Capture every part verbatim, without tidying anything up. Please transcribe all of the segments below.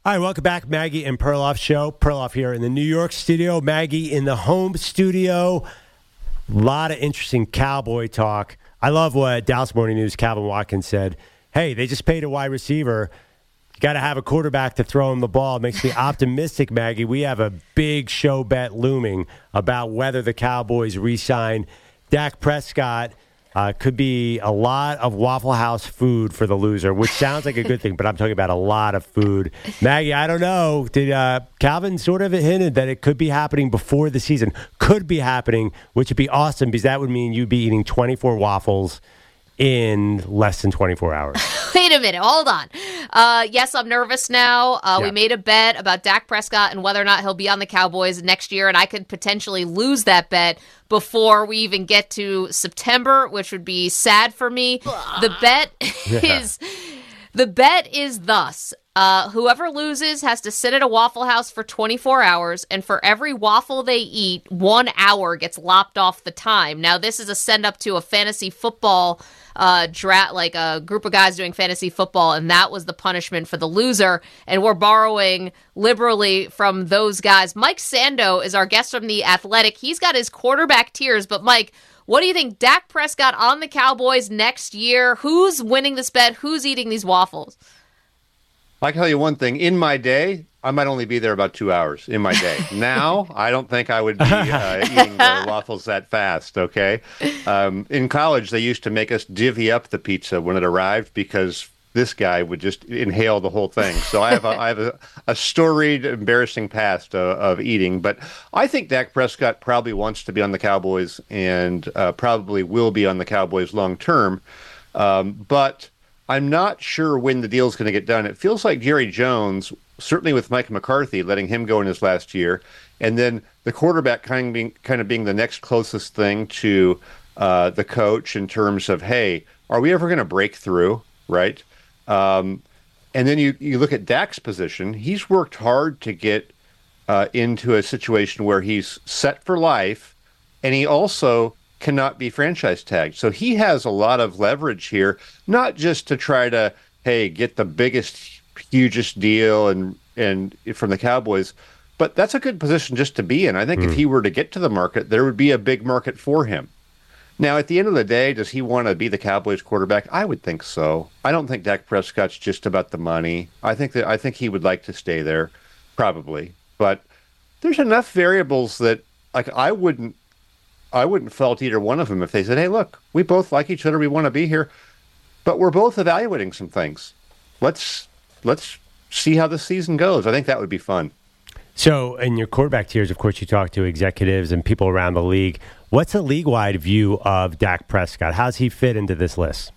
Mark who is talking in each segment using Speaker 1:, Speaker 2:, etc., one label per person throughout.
Speaker 1: All right, welcome back, Maggie and Perloff Show. Perloff here in the New York studio, Maggie in the home studio. A lot of interesting Cowboy talk. I love what Dallas Morning News' Calvin Watkins said. Hey, they just paid a wide receiver. You got to have a quarterback to throw him the ball. It makes me optimistic, Maggie. We have a big show bet looming about whether the Cowboys re-sign Dak Prescott. Uh, could be a lot of Waffle House food for the loser, which sounds like a good thing, but I'm talking about a lot of food. Maggie, I don't know. Did uh, Calvin sort of hinted that it could be happening before the season? Could be happening, which would be awesome because that would mean you'd be eating twenty-four waffles in less than twenty-four hours.
Speaker 2: Wait a minute. Hold on. Uh, yes, I'm nervous now. Uh,
Speaker 1: yeah.
Speaker 2: We made a bet about Dak Prescott and whether or not he'll be on the Cowboys next year, and I could potentially lose that bet before we even get to September, which would be sad for me. The bet
Speaker 1: Yeah.
Speaker 2: is the bet is thus. Uh, whoever loses has to sit at a Waffle House for twenty-four hours, and for every waffle they eat, one hour gets lopped off the time. Now, this is a send up to a fantasy football uh, dra- like a group of guys doing fantasy football, and that was the punishment for the loser. And we're borrowing liberally from those guys. Mike Sando is our guest from The Athletic. He's got his quarterback tiers, but Mike, what do you think? Dak Prescott on the Cowboys next year? Who's winning this bet? Who's eating these waffles?
Speaker 3: I can tell you one thing. In my day, I might only be there about two hours in my day. Now, I don't think I would be uh, eating the waffles that fast, okay? Um, in college, they used to make us divvy up the pizza when it arrived because this guy would just inhale the whole thing. So I have a, I have a, a storied, embarrassing past uh, of eating. But I think Dak Prescott probably wants to be on the Cowboys and uh, probably will be on the Cowboys long term. Um, but I'm not sure when the deal is going to get done. It feels like Jerry Jones, certainly with Mike McCarthy, letting him go in his last year, and then the quarterback kind of being, kind of being the next closest thing to uh, the coach in terms of, hey, are we ever going to break through, right? Um, and then you, you look at Dak's position. He's worked hard to get uh, into a situation where he's set for life, and he also cannot be franchise tagged. So he has a lot of leverage here, not just to try to, hey, get the biggest, hugest deal and and from the Cowboys, but that's a good position just to be in. I think mm. if he were to get to the market, there would be a big market for him. Now, at the end of the day, does he want to be the Cowboys quarterback? I would think so. I don't think Dak Prescott's just about the money. I think that I think he would like to stay there, probably. But there's enough variables that, like, I wouldn't I wouldn't fault either one of them if they said, hey, look, we both like each other. We want to be here, but we're both evaluating some things. Let's let's see how the season goes. I think that would be fun.
Speaker 1: So in your quarterback tiers, of course, you talk to executives and people around the league. What's a league-wide view of Dak Prescott? How does he fit into this list?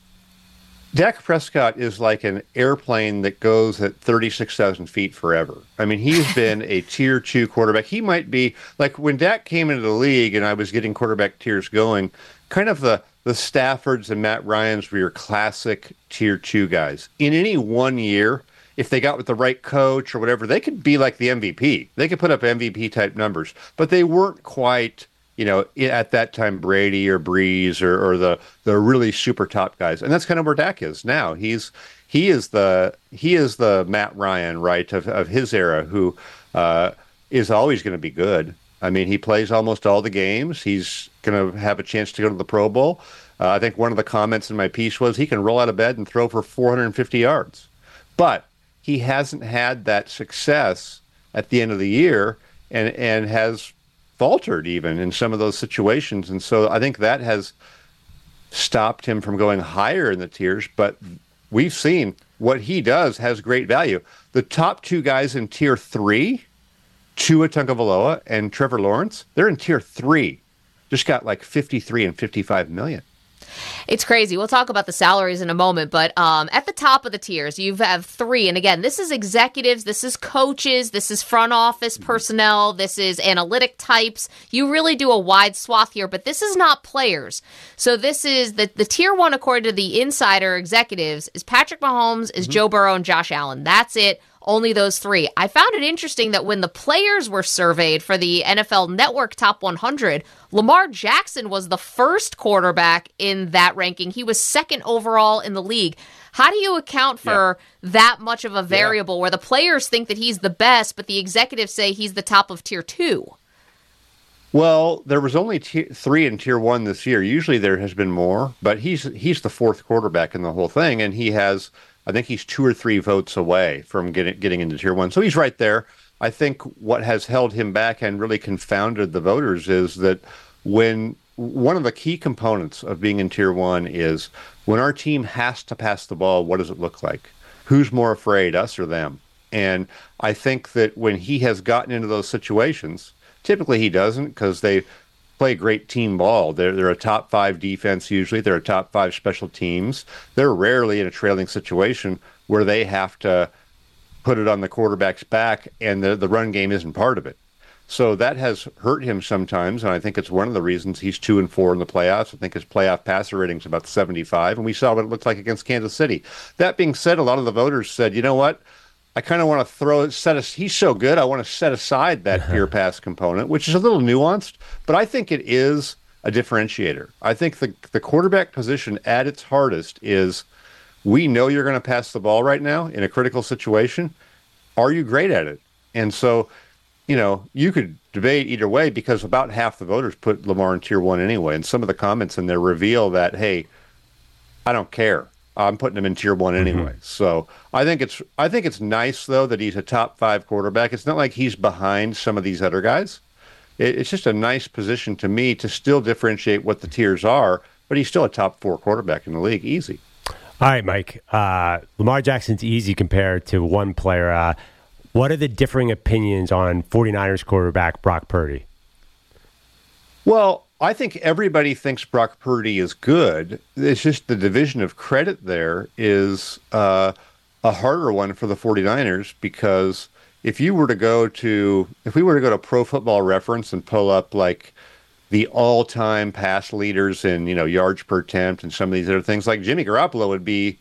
Speaker 3: Dak Prescott is like an airplane that goes at thirty-six thousand feet forever. I mean, he's been a tier two quarterback. He might be, like when Dak came into the league and I was getting quarterback tiers going, kind of the, the Staffords and Matt Ryans were your classic tier two guys. In any one year, if they got with the right coach or whatever, they could be like the M V P. They could put up M V P type numbers, but they weren't quite, you know, at that time, Brady or Breeze or, or the the really super top guys, and that's kind of where Dak is now. He's he is the he is the Matt Ryan, right, of of his era, who uh, is always going to be good. I mean, he plays almost all the games. He's going to have a chance to go to the Pro Bowl. Uh, I think one of the comments in my piece was he can roll out of bed and throw for four hundred fifty yards, but he hasn't had that success at the end of the year, and and has faltered even in some of those situations. And so I think that has stopped him from going higher in the tiers, but we've seen what he does has great value. The top two guys in tier three, Tua Tagovailoa and Trevor Lawrence, they're in tier three, just got like fifty-three and fifty-five million.
Speaker 2: It's crazy. We'll talk about the salaries in a moment, but um, at the top of the tiers, you have three. And again, this is executives, this is coaches, this is front office personnel, this is analytic types. You really do a wide swath here, but this is not players. So this is the, the tier one, according to the insider executives, is Patrick Mahomes, is mm-hmm. Joe Burrow, and Josh Allen. That's it. only those three. I found it interesting that when the players were surveyed for the N F L Network Top one hundred, Lamar Jackson was the first quarterback in that ranking. He was second overall in the league. How do you account for yeah. that much of a variable yeah. where the players think that he's the best, but the executives say he's the top of tier two?
Speaker 3: Well, there was only tier three in tier one this year. Usually there has been more, but he's he's the fourth quarterback in the whole thing, and he has, I think he's two or three votes away from getting getting into tier one. So he's right there. I think what has held him back and really confounded the voters is that when one of the key components of being in tier one is when our team has to pass the ball, what does it look like? Who's more afraid, us or them? And I think that when he has gotten into those situations, typically he doesn't because they play great team ball. They're, they're a top five defense usually. They're a top five special teams. They're rarely in a trailing situation where they have to put it on the quarterback's back and the, the run game isn't part of it. So that has hurt him sometimes, and I think it's one of the reasons he's two and four in the playoffs. I think his playoff passer rating is about seventy-five, and we saw what it looked like against Kansas City. That being said, a lot of the voters said, you know what? I kind of want to throw it, set us, he's so good, I want to set aside that pure pass component, which is a little nuanced, but I think it is a differentiator. I think the, the quarterback position at its hardest is we know you're going to pass the ball right now in a critical situation. Are you great at it? And so, you know, you could debate either way because about half the voters put Lamar in tier one anyway, and some of the comments in there reveal that, hey, I don't care. I'm putting him in tier one anyway. Mm-hmm. So I think it's I think it's nice though that he's a top five quarterback. It's not like he's behind some of these other guys. It, it's just a nice position to me to still differentiate what the tiers are, but he's still a top four quarterback in the league, easy.
Speaker 1: All right, Mike. Uh, Lamar Jackson's easy compared to one player. Uh, what are the differing opinions on 49ers quarterback Brock Purdy?
Speaker 3: Well, I think everybody thinks Brock Purdy is good. It's just the division of credit there is uh, a harder one for the 49ers because if you were to go to, if we were to go to Pro Football Reference and pull up like the all-time pass leaders in, you know, yards per attempt and some of these other things, like Jimmy Garoppolo would be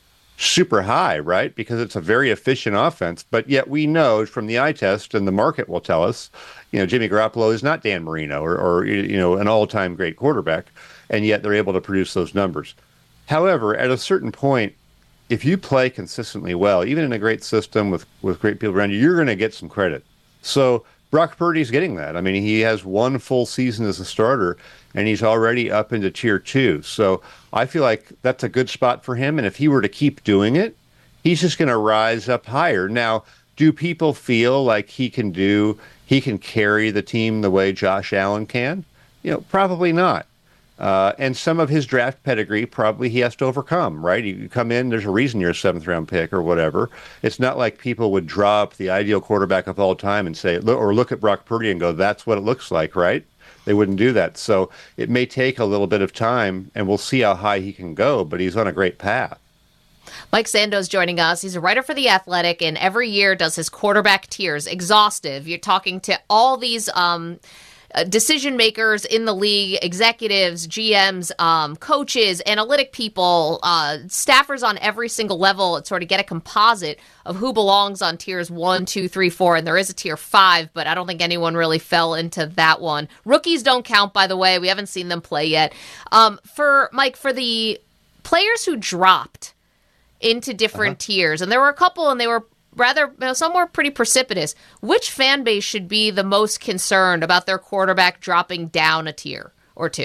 Speaker 3: super high, right? Because it's a very efficient offense. But yet we know from the eye test, and the market will tell us, you know, Jimmy Garoppolo is not Dan Marino or, or you know, an all-time great quarterback, and yet they're able to produce those numbers. However, at a certain point, if you play consistently well, even in a great system with, with great people around you, you're going to get some credit. So Brock Purdy's getting that. I mean, he has one full season as a starter, and he's already up into tier two. So I feel like that's a good spot for him. And if he were to keep doing it, he's just going to rise up higher. Now, do people feel like he can do, he can carry the team the way Josh Allen can? You know, probably not. Uh, and some of his draft pedigree, probably he has to overcome, right? You come in, there's a reason you're a seventh round pick or whatever. It's not like people would drop the ideal quarterback of all time and say, or look at Brock Purdy and go, that's what it looks like, right? They wouldn't do that. So it may take a little bit of time, and we'll see how high he can go, but he's on a great path.
Speaker 2: Mike Sandoz joining us. He's a writer for The Athletic, and every year does his quarterback tiers. Exhaustive. You're talking to all these um, uh, decision makers in the league, executives, G Ms, um, coaches, analytic people, uh, staffers on every single level, and sort of get a composite of who belongs on tiers one, two, three, four, and there is a tier five, but I don't think anyone really fell into that one. Rookies don't count, by the way. We haven't seen them play yet. Um, for Mike, for the players who dropped into different uh-huh. tiers, and there were a couple, and they were rather, you know, some were pretty precipitous. Which fan base should be the most concerned about their quarterback dropping down a tier or two?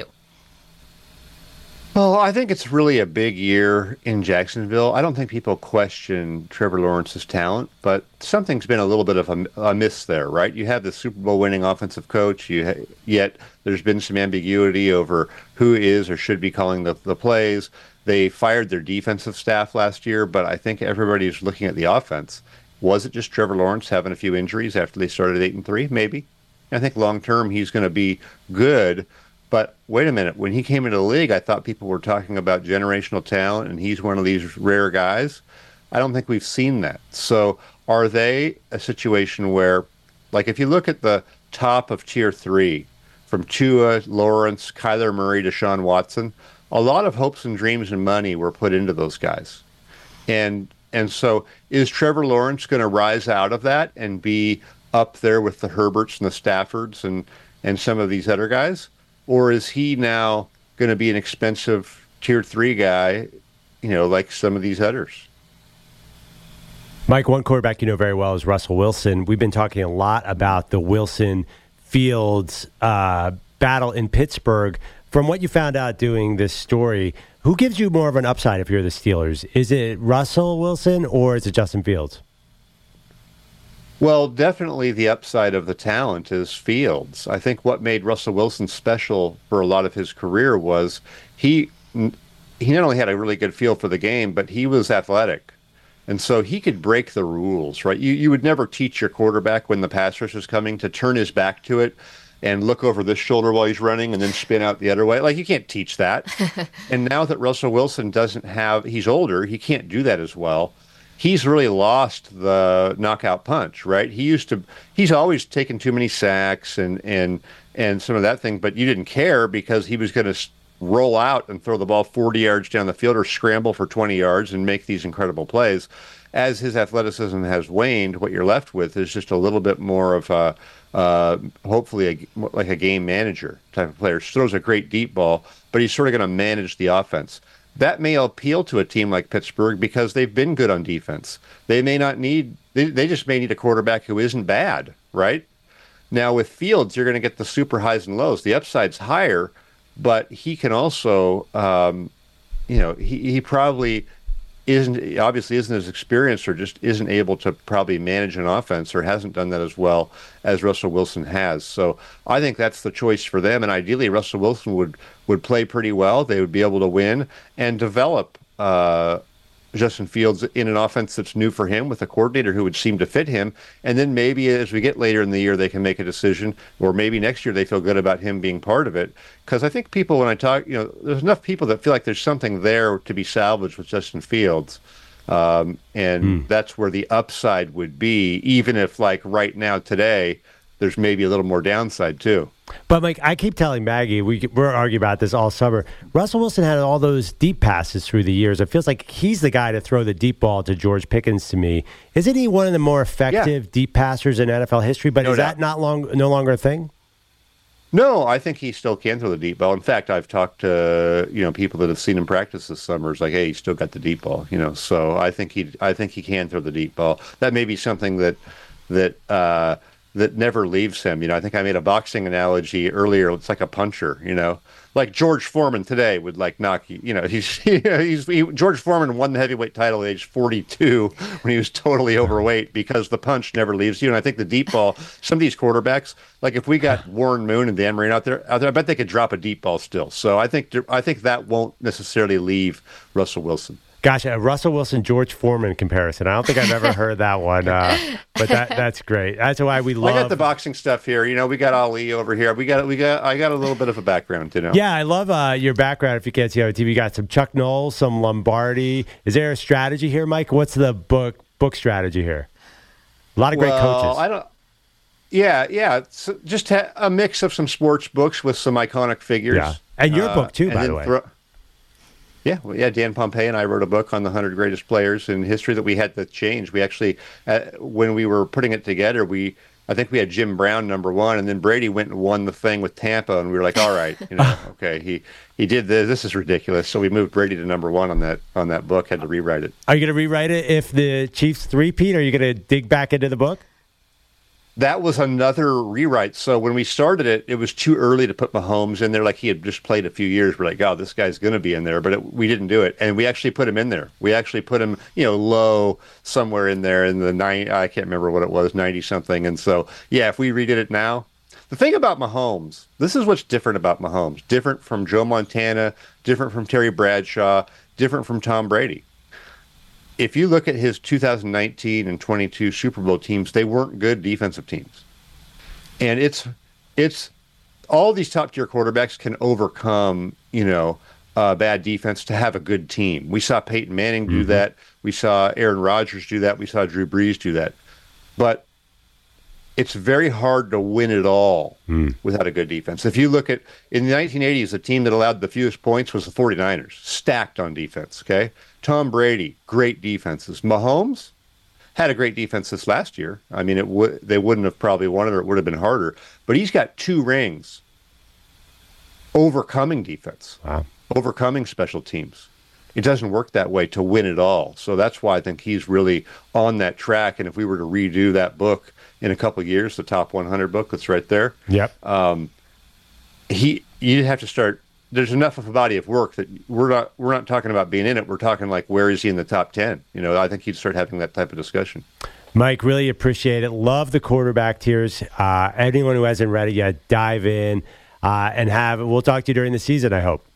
Speaker 3: Well, I think it's really a big year in Jacksonville. I don't think people question Trevor Lawrence's talent, but something's been a little bit of a, a miss there, right? You have the Super Bowl winning offensive coach, you ha- yet there's been some ambiguity over who is or should be calling the, the plays. They fired their defensive staff last year, but I think everybody's looking at the offense. Was it just Trevor Lawrence having a few injuries after they started eight and three? Maybe. I think long term he's going to be good. But wait a minute, when he came into the league, I thought people were talking about generational talent, and he's one of these rare guys. I don't think we've seen that. So are they a situation where, like, if you look at the top of tier three, from Tua, Lawrence, Kyler Murray, Deshaun Watson, a lot of hopes and dreams and money were put into those guys. And And so is Trevor Lawrence going to rise out of that and be up there with the Herberts and the Staffords and, and some of these other guys? Or is he now going to be an expensive tier three guy, you know, like some of these others?
Speaker 1: Mike, one quarterback you know very well is Russell Wilson. We've been talking a lot about the Wilson Fields uh, battle in Pittsburgh. From what you found out doing this story, who gives you more of an upside if you're the Steelers? Is it Russell Wilson or is it Justin Fields?
Speaker 3: Well, definitely the upside of the talent is Fields. I think what made Russell Wilson special for a lot of his career was he he not only had a really good feel for the game, but he was athletic. And so he could break the rules, right? You you would never teach your quarterback when the pass rush is coming to turn his back to it and look over this shoulder while he's running and then spin out the other way. Like, you can't teach that. And now that Russell Wilson doesn't have, he's older, he can't do that as well. He's really lost the knockout punch, right? He used to, he's always taken too many sacks and, and, and some of that thing, but you didn't care because he was going to roll out and throw the ball forty yards down the field or scramble for twenty yards and make these incredible plays. As his athleticism has waned, what you're left with is just a little bit more of a, uh, hopefully a, like a game manager type of player. He throws a great deep ball, but he's sort of going to manage the offense. That may appeal to a team like Pittsburgh because they've been good on defense. They may not need, they, they just may need a quarterback who isn't bad, right? Now with Fields, you're going to get the super highs and lows. The upside's higher, but he can also, um, you know, he, he probably isn't, obviously isn't as experienced or just isn't able to probably manage an offense or hasn't done that as well as Russell Wilson has. So I think that's the choice for them. And ideally, Russell Wilson would, would play pretty well. They would be able to win and develop uh, Justin Fields in an offense that's new for him with a coordinator who would seem to fit him. And then maybe as we get later in the year, they can make a decision, or maybe next year they feel good about him being part of it. Because I think people, when I talk, you know, there's enough people that feel like there's something there to be salvaged with Justin Fields. Um, and mm. that's where the upside would be, even if like right now today, there's maybe a little more downside too.
Speaker 1: But Mike, I keep telling Maggie, we, we're arguing about this all summer. Russell Wilson had all those deep passes through the years. It feels like he's the guy to throw the deep ball to George Pickens to me. Isn't he one of the more effective yeah. deep passers in N F L history? But no is doubt. that not long, no longer a thing?
Speaker 3: No, I think he still can throw the deep ball. In fact, I've talked to you know people that have seen him practice this summer. It's like, hey, he's still got the deep ball. You know, so I think he, I think he can throw the deep ball. That may be something that that. Uh, that never leaves him. You know, I think I made a boxing analogy earlier. It's like a puncher, you know, like George Foreman today would like knock you, you know, he's, he's, he, George Foreman won the heavyweight title at age forty-two when he was totally overweight because the punch never leaves you. And I think the deep ball, some of these quarterbacks, like if we got Warren Moon and Dan Marino out there, out there, I bet they could drop a deep ball still. So I think, I think that won't necessarily leave Russell Wilson.
Speaker 1: Gosh, a Russell Wilson, George Foreman comparison. I don't think I've ever heard that one, uh, but that that's great. That's why we love.
Speaker 3: I got the boxing stuff here. You know, we got Ali over here. We got we got. I got a little bit of a background, you know.
Speaker 1: Yeah, I love uh, your background. If you can't see on T V, you got some Chuck Noll, some Lombardi. Is there a strategy here, Mike? What's the book book strategy here? A lot of great
Speaker 3: well,
Speaker 1: coaches.
Speaker 3: I don't. Yeah, yeah. It's just ha- a mix of some sports books with some iconic figures.
Speaker 1: Yeah, and your uh, book too, by the way. Thro-
Speaker 3: Yeah, well, yeah. Dan Pompei and I wrote a book on the one hundred greatest players in history that we had to change. We actually, uh, when we were putting it together, we I think we had Jim Brown number one, and then Brady went and won the thing with Tampa, and we were like, all right, you know, okay, he he did this. This is ridiculous. So we moved Brady to number one on that on that book. Had to rewrite it.
Speaker 1: Are you going to rewrite it if the Chiefs three-peat? Are you going to dig back into the book?
Speaker 3: That was another rewrite. So when we started it, it was too early to put Mahomes in there. Like he had just played a few years. We're like, oh, this guy's going to be in there. But it, we didn't do it. And we actually put him in there. We actually put him, you know, low somewhere in there in the nine. I can't remember what it was, ninety something. And so, yeah, if we redid it now, the thing about Mahomes, this is what's different about Mahomes. Different from Joe Montana, different from Terry Bradshaw, different from Tom Brady. If you look at his two thousand nineteen and twenty-two Super Bowl teams, they weren't good defensive teams. And it's it's all these top-tier quarterbacks can overcome, you know, uh, bad defense to have a good team. We saw Peyton Manning do mm-hmm. that. We saw Aaron Rodgers do that. We saw Drew Brees do that. But it's very hard to win it all mm. without a good defense. If you look at, in the nineteen eighties, the team that allowed the fewest points was the 49ers, stacked on defense, okay? Tom Brady, great defenses. Mahomes had a great defense this last year. I mean, it would they wouldn't have probably won it, or it would have been harder. But he's got two rings overcoming defense,
Speaker 1: wow.
Speaker 3: overcoming special teams. It doesn't work that way to win it all. So that's why I think he's really on that track. And if we were to redo that book in a couple of years, the top one hundred book that's right there,
Speaker 1: yep.
Speaker 3: Um, he you'd have to start. There's enough of a body of work that we're not we're not talking about being in it. We're talking like, where is he in the top ten? You know, I think he'd start having that type of discussion.
Speaker 1: Mike, really appreciate it. Love the quarterback tiers. Uh, anyone who hasn't read it yet, dive in uh, and have. We'll talk to you during the season, I hope.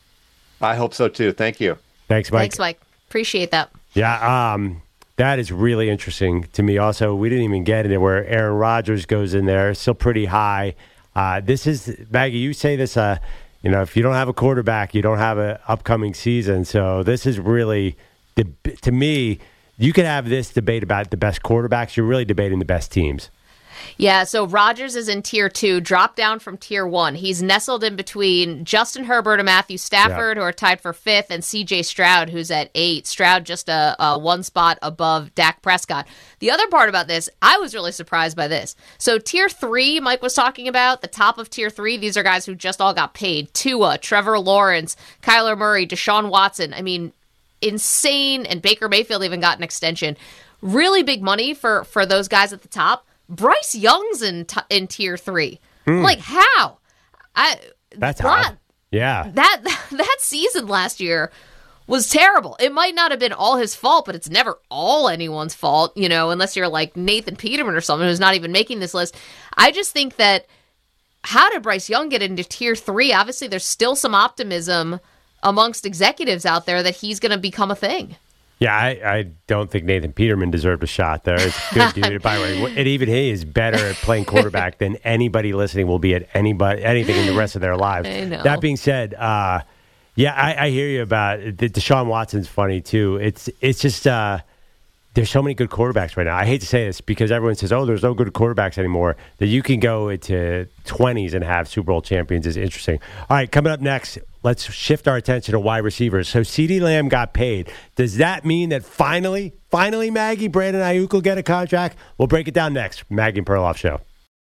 Speaker 3: I hope so too. Thank you.
Speaker 1: Thanks, Mike.
Speaker 2: Thanks, Mike. Appreciate that.
Speaker 1: Yeah, um, that is really interesting to me. Also, we didn't even get into where Aaron Rodgers goes in there. Still pretty high. Uh, this is, Maggie, you say this, uh, you know, if you don't have a quarterback, you don't have an upcoming season. So this is really, the, to me, you could have this debate about the best quarterbacks. You're really debating the best teams.
Speaker 2: Yeah, so Rodgers is in tier two, dropped down from tier one. He's nestled in between Justin Herbert and Matthew Stafford, yeah. who are tied for fifth, and C J Stroud, who's at eight. Stroud just a, a one spot above Dak Prescott. The other part about this, I was really surprised by this. So tier three, Mike was talking about, the top of tier three, these are guys who just all got paid. Tua, Trevor Lawrence, Kyler Murray, Deshaun Watson. I mean, insane, and Baker Mayfield even got an extension. Really big money for, for those guys at the top. Bryce Young's in t- in tier three. Mm. Like, how? I
Speaker 1: That's hot. Yeah.
Speaker 2: That that season last year was terrible. It might not have been all his fault, but it's never all anyone's fault, you know, unless you're like Nathan Peterman or someone who's not even making this list. I just think that, how did Bryce Young get into tier three? Obviously, there's still some optimism amongst executives out there that he's going to become a thing.
Speaker 1: Yeah, I, I don't think Nathan Peterman deserved a shot there. It's a good dude. By the way, and even he is better at playing quarterback than anybody listening will be at anybody anything in the rest of their lives.
Speaker 2: I know.
Speaker 1: That being said, uh, yeah, I, I hear you about it. Deshaun Watson's funny too. It's it's just uh, there's so many good quarterbacks right now. I hate to say this because everyone says, "Oh, there's no good quarterbacks anymore." That you can go into twenties and have Super Bowl champions is interesting. All right, coming up next, let's shift our attention to wide receivers. So CeeDee Lamb got paid. Does that mean that finally, finally, Maggie, Brandon Ayuk will get a contract? We'll break it down next. Maggie and Perloff Show.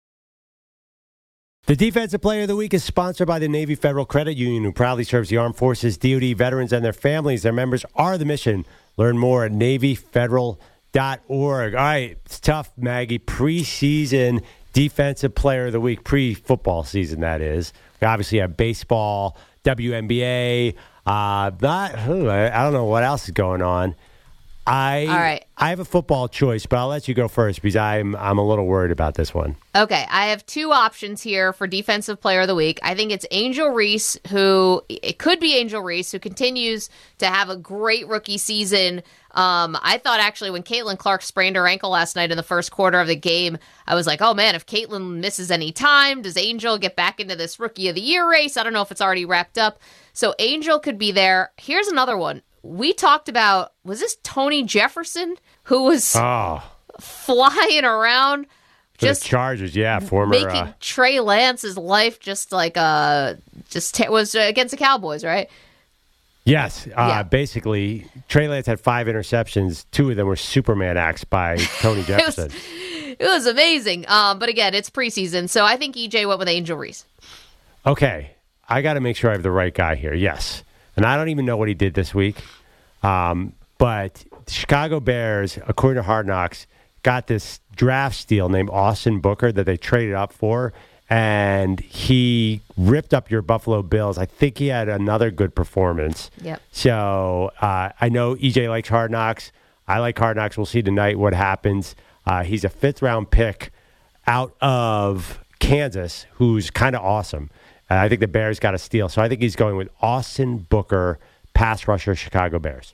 Speaker 1: The Defensive Player of the Week is sponsored by the Navy Federal Credit Union, who proudly serves the Armed Forces, D O D veterans, and their families. Their members are the mission. Learn more at navy federal dot org. All right, it's tough, Maggie. Preseason Defensive Player of the Week, pre-football season, that is. We obviously have baseball, W N B A. Uh, not, I don't know what else is going on. I
Speaker 2: All right.
Speaker 1: I have a football choice, but I'll let you go first because I'm I'm a little worried about this one.
Speaker 2: Okay, I have two options here for Defensive Player of the Week. I think it's Angel Reese, who it could be Angel Reese, who continues to have a great rookie season. Um, I thought actually when Caitlin Clark sprained her ankle last night in the first quarter of the game, I was like, oh man, if Caitlin misses any time, does Angel get back into this Rookie of the Year race? I don't know if it's already wrapped up. So Angel could be there. Here's another one. We talked about, was this Tony Jefferson, who was
Speaker 1: oh.
Speaker 2: flying around?
Speaker 1: For
Speaker 2: just
Speaker 1: the Chargers, yeah, former
Speaker 2: making
Speaker 1: uh,
Speaker 2: Trey Lance's life just like uh just t- was against the Cowboys, right?
Speaker 1: Yes, uh,
Speaker 2: Yeah.
Speaker 1: Basically, Trey Lance had five interceptions. Two of them were Superman acts by Tony Jefferson.
Speaker 2: it, was, it was amazing. Um, but again, it's preseason, so I think E J went with Angel Reese.
Speaker 1: Okay, I got to make sure I have the right guy here. Yes, and I don't even know what he did this week, um, but the Chicago Bears, according to Hard Knocks, got this draft steal named Austin Booker that they traded up for, and he ripped up your Buffalo Bills. I think he had another good performance.
Speaker 2: Yep.
Speaker 1: So uh, I know E J likes Hard Knocks. I like Hard Knocks. We'll see tonight what happens. Uh, he's a fifth-round pick out of Kansas who's kind of awesome. Uh, I think the Bears got a steal. So I think he's going with Austin Booker, pass rusher, Chicago Bears.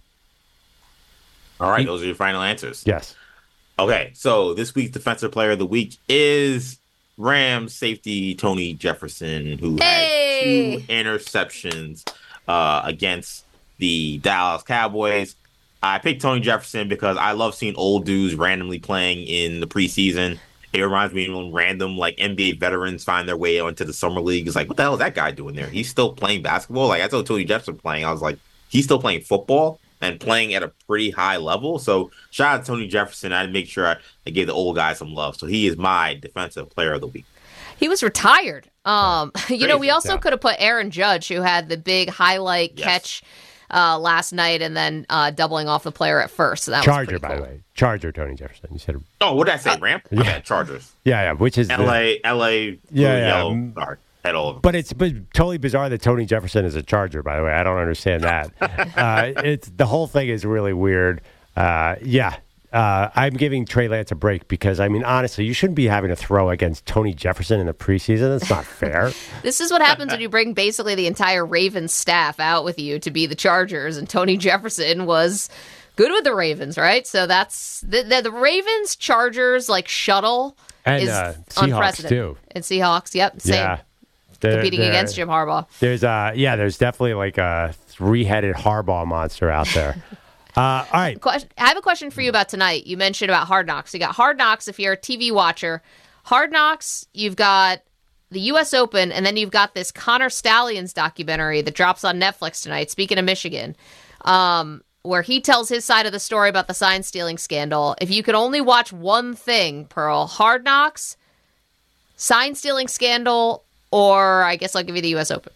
Speaker 4: All right, those are your final answers.
Speaker 1: Yes.
Speaker 4: Okay, so this week's Defensive Player of the Week is Rams safety Tony Jefferson, who
Speaker 2: Hey!
Speaker 4: had two interceptions uh, against the Dallas Cowboys. I picked Tony Jefferson because I love seeing old dudes randomly playing in the preseason. It reminds me of when random like N B A veterans find their way onto the summer league. It's like, what the hell is that guy doing there? He's still playing basketball. Like I told Tony Jefferson playing, I was like, he's still playing football. and playing at a pretty high level. So shout out to Tony Jefferson. I'd make sure I, I gave the old guy some love. So he is my defensive player of the week.
Speaker 2: He was retired. Um, you
Speaker 4: Crazy.
Speaker 2: know, we also
Speaker 1: Yeah.
Speaker 2: could have put Aaron Judge, who had the big highlight
Speaker 4: Yes.
Speaker 2: catch uh, last night and then uh, doubling off the player at first. So that
Speaker 1: Charger,
Speaker 2: was
Speaker 1: by
Speaker 2: pretty
Speaker 1: the
Speaker 2: cool.
Speaker 1: way. Charger, Tony Jefferson. You said,
Speaker 4: Oh, what did I say? Ramp?
Speaker 1: yeah.
Speaker 4: Yeah, Chargers.
Speaker 1: yeah, yeah, which is the-
Speaker 4: L A, L A,
Speaker 1: Yeah,
Speaker 4: blue,
Speaker 1: yeah.
Speaker 4: yellow. Sorry, head all over.
Speaker 1: But it's but totally bizarre that Tony Jefferson is a Charger, by the way. I don't understand that. uh, it's the whole thing is really weird. Uh, yeah. Uh, I'm giving Trey Lance a break because, I mean, honestly, you shouldn't be having to throw against Tony Jefferson in the preseason. That's not fair.
Speaker 2: This is what happens when you bring basically the entire Ravens staff out with you to be the Chargers, and Tony Jefferson was good with the Ravens, right? So that's the the, the Ravens Chargers like shuttle
Speaker 1: And
Speaker 2: is
Speaker 1: uh, Seahawks,
Speaker 2: unprecedented.
Speaker 1: too.
Speaker 2: And Seahawks, yep, same.
Speaker 1: Yeah. They're-
Speaker 2: Competing
Speaker 1: they're-
Speaker 2: against Jim Harbaugh.
Speaker 1: There's uh yeah, there's definitely like a three-headed Harbaugh monster out there. Uh, all right.
Speaker 2: Question, I have a question for you about tonight. You mentioned about Hard Knocks. You got Hard Knocks if you're a T V watcher. Hard Knocks, you've got the U S Open, and then you've got this Connor Stallions documentary that drops on Netflix tonight, speaking of Michigan, um, where he tells his side of the story about the sign stealing scandal. If you could only watch one thing, Pearl, Hard Knocks, sign stealing scandal, or I guess I'll give you the U S Open.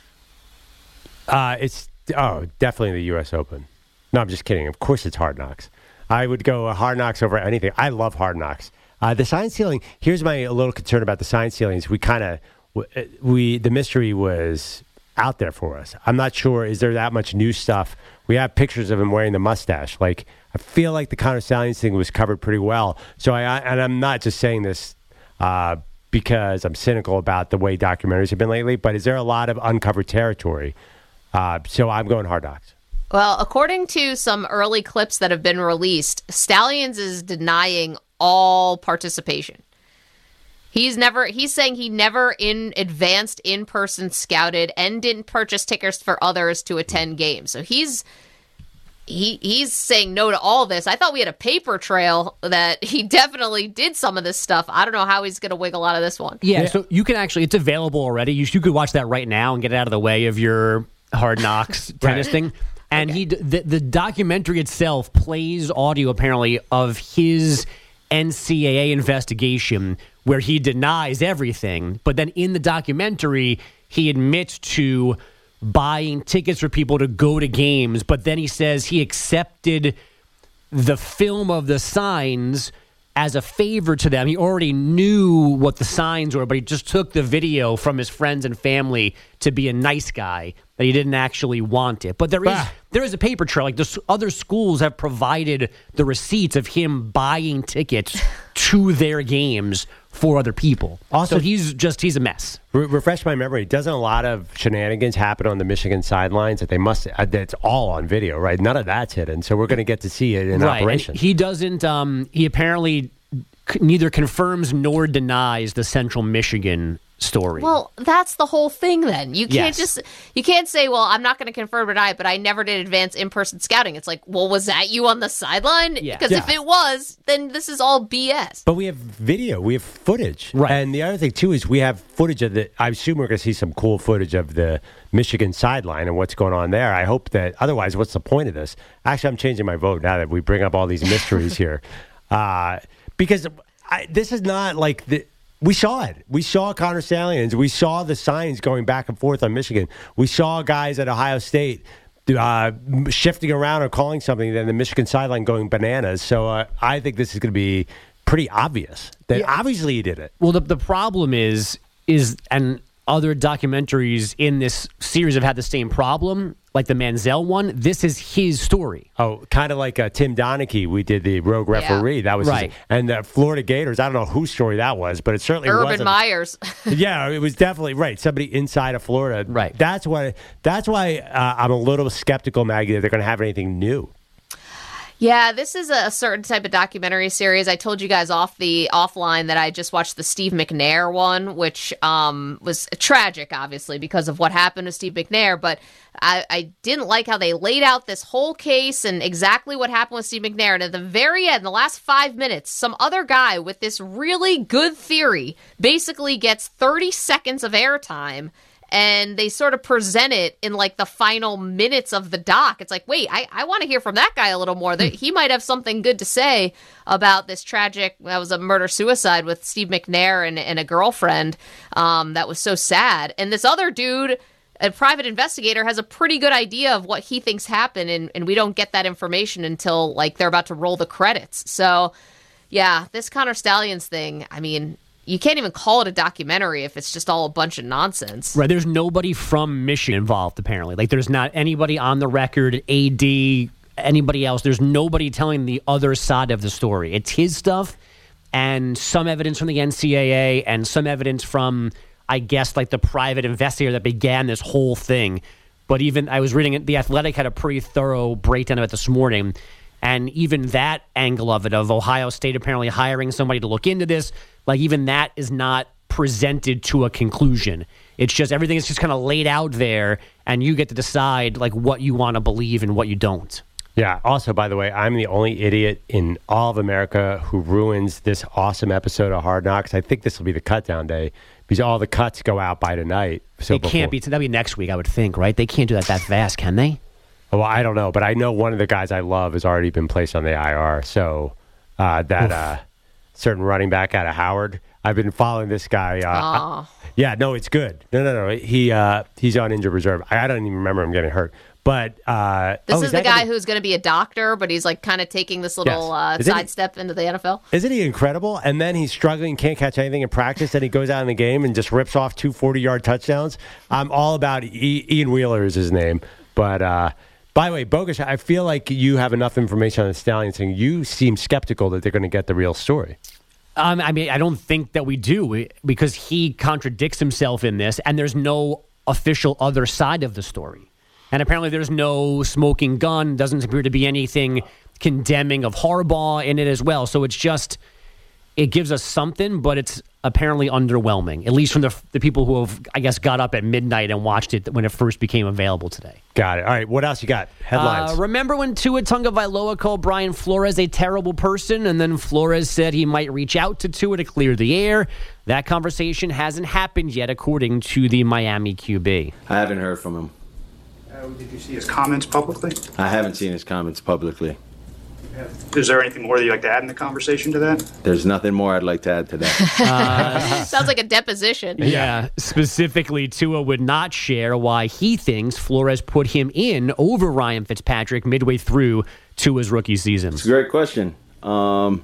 Speaker 1: Uh, it's oh, definitely the U S Open. No, I'm just kidding. Of course, it's Hard Knocks. I would go Hard Knocks over anything. I love Hard Knocks. Uh, the sign stealing. Here's my a little concern about the sign stealings. We kind of we the mystery was out there for us. I'm not sure. Is there that much new stuff? We have pictures of him wearing the mustache. Like I feel like the Connor Stallions thing was covered pretty well. So I, I and I'm not just saying this uh, because I'm cynical about the way documentaries have been lately. But is there a lot of uncovered territory? Uh, so I'm going Hard Knocks.
Speaker 2: Well, according to some early clips that have been released, Stallions is denying all participation. He's never he's saying he never in advanced in-person scouted and didn't purchase tickets for others to attend games. So he's he he's saying no to all this. I thought we had a paper trail that he definitely did some of this stuff. I don't know how he's going to wiggle out of this one.
Speaker 5: Yeah, so you can actually, it's available already. You, you could watch that right now and get it out of the way of your Hard Knocks tennis thing. And he, the, the documentary itself plays audio apparently of his N C double A investigation where he denies everything. But then in the documentary, he admits to buying tickets for people to go to games. But then he says he accepted the film of the signs as a favor to them. He already knew what the signs were, but he just took the video from his friends and family to be a nice guy, that he didn't actually want it. But there is
Speaker 1: Ah.
Speaker 5: there is a paper trail. Like the s- other schools have provided the receipts of him buying tickets to their games for other people.
Speaker 1: Also-
Speaker 5: so he's just he's a mess.
Speaker 1: Re- refresh my memory. Doesn't a lot of shenanigans happen on the Michigan sidelines that they must? Uh, that's all on video, right? None of that's hidden, so we're going to get to see it in
Speaker 5: Right.
Speaker 1: operation.
Speaker 5: And he doesn't. Um, he apparently c- neither confirms nor denies the Central Michigan story.
Speaker 2: Well, that's the whole thing then. You can't
Speaker 5: Yes.
Speaker 2: just you can't say, well, I'm not going to confirm or deny it, but I never did advance in-person scouting. It's like, well, was that you on the sideline?
Speaker 5: Yeah.
Speaker 2: Because
Speaker 1: Yeah.
Speaker 2: if it was, then this is all B S.
Speaker 1: But we have video, we have footage.
Speaker 5: Right.
Speaker 1: And the other thing, too, is we have footage of the, I assume we're going to see some cool footage of the Michigan sideline and what's going on there. I hope that, otherwise, what's the point of this? Actually, I'm changing my vote now that we bring up all these mysteries here. Uh, because I, this is not like the, we saw it. We saw Connor Stallions. We saw the signs going back and forth on Michigan. We saw guys at Ohio State uh, shifting around or calling something, then the Michigan sideline going bananas. So uh, I think this is going to be pretty obvious that obviously he did it.
Speaker 5: Well, the the problem is is and other documentaries in this series have had the same problem, like the Manziel one. This is his story.
Speaker 1: Oh, kind of like uh, Tim Donaghy. We did the rogue referee. That was his-
Speaker 5: Right.
Speaker 1: and the Florida Gators. I don't know whose story that was, but it certainly
Speaker 2: Urban
Speaker 1: wasn't.
Speaker 2: Myers.
Speaker 1: Yeah, it was definitely right. Somebody inside of Florida.
Speaker 5: Right.
Speaker 1: That's why. That's why uh, I'm a little skeptical, Maggie, that they're going to have anything new.
Speaker 2: Yeah, this is a certain type of documentary series. I told you guys off the offline that I just watched the Steve McNair one, which um, was tragic, obviously, because of what happened to Steve McNair. But I, I didn't like how they laid out this whole case and exactly what happened with Steve McNair. And at the very end, the last five minutes, some other guy with this really good theory basically gets thirty seconds of airtime. and they sort of present it in like the final minutes of the doc. It's like, wait, I, I want to hear from that guy a little more. He might have something good to say about this tragic, that was a murder-suicide with Steve McNair and, and a girlfriend um, that was so sad. And this other dude, a private investigator, has a pretty good idea of what he thinks happened, and, and we don't get that information until like they're about to roll the credits. So, yeah, this Connor Stalions thing, I mean, you can't even call it a documentary if it's just all a bunch of nonsense.
Speaker 5: Right. There's nobody from Michigan involved, apparently. Like, there's not anybody on the record, A D, anybody else. There's nobody telling the other side of the story. It's his stuff and some evidence from the N C double A and some evidence from, I guess, like the private investigator that began this whole thing. But even, I was reading it, The Athletic had a pretty thorough breakdown of it this morning. And even that angle of it, of Ohio State apparently hiring somebody to look into this, like even that is not presented to a conclusion. It's just everything is just kind of laid out there, and you get to decide like what you want to believe and what you don't.
Speaker 1: Yeah. Also, by the way, I'm the only idiot in all of America who ruins this awesome episode of Hard Knocks. I think this will be the cut down day because all the cuts go out by tonight. So
Speaker 5: it can't be. That'll be next week, I would think, right? They can't do that that fast, can they?
Speaker 1: Well, I don't know, but I know one of the guys I love has already been placed on the I R. So uh, that uh, certain running back out of Howard, I've been following this guy. Uh, I, yeah, no, it's good. No, no, no. He uh, he's on injured reserve. I, I don't even remember him getting hurt. But uh,
Speaker 2: this
Speaker 1: oh,
Speaker 2: is,
Speaker 1: is
Speaker 2: the guy
Speaker 1: gonna...
Speaker 2: who's going to be a doctor, but he's like kind of taking this little
Speaker 1: yes.
Speaker 2: uh, sidestep into the N F L.
Speaker 1: Isn't he incredible? And then he's struggling, can't catch anything in practice, and he goes out in the game and just rips off two forty-yard touchdowns. I'm all about e- Ian Wheeler is his name, but. Uh, By the way, Bogus, I feel like you have enough information on the Stallions thing. You seem skeptical that they're going to get the real story.
Speaker 5: Um, I mean, I don't think that we do because he contradicts himself in this, and there's no official other side of the story. And apparently there's no smoking gun, doesn't appear to be anything condemning of Harbaugh in it as well. So it's just, it gives us something, but it's apparently underwhelming, at least from the, the people who have, I guess, got up at midnight and watched it when it first became available today.
Speaker 1: Got it. All right, what else you got? Headlines.
Speaker 5: Uh, remember when Tua Tagovailoa called Brian Flores a terrible person, and then Flores said he might reach out to Tua to clear the air? That conversation hasn't happened yet, according to the Miami Q B.
Speaker 6: I haven't heard from him.
Speaker 7: Uh, did you see his comments publicly?
Speaker 6: I haven't seen his comments publicly.
Speaker 7: Is there anything more that you'd like to add in the conversation to that?
Speaker 6: There's nothing more I'd like to add to that.
Speaker 5: Uh,
Speaker 2: Sounds like a deposition.
Speaker 5: Yeah. Specifically, Tua would not share why he thinks Flores put him in over Ryan Fitzpatrick midway through Tua's rookie season.
Speaker 6: It's a great question. Um,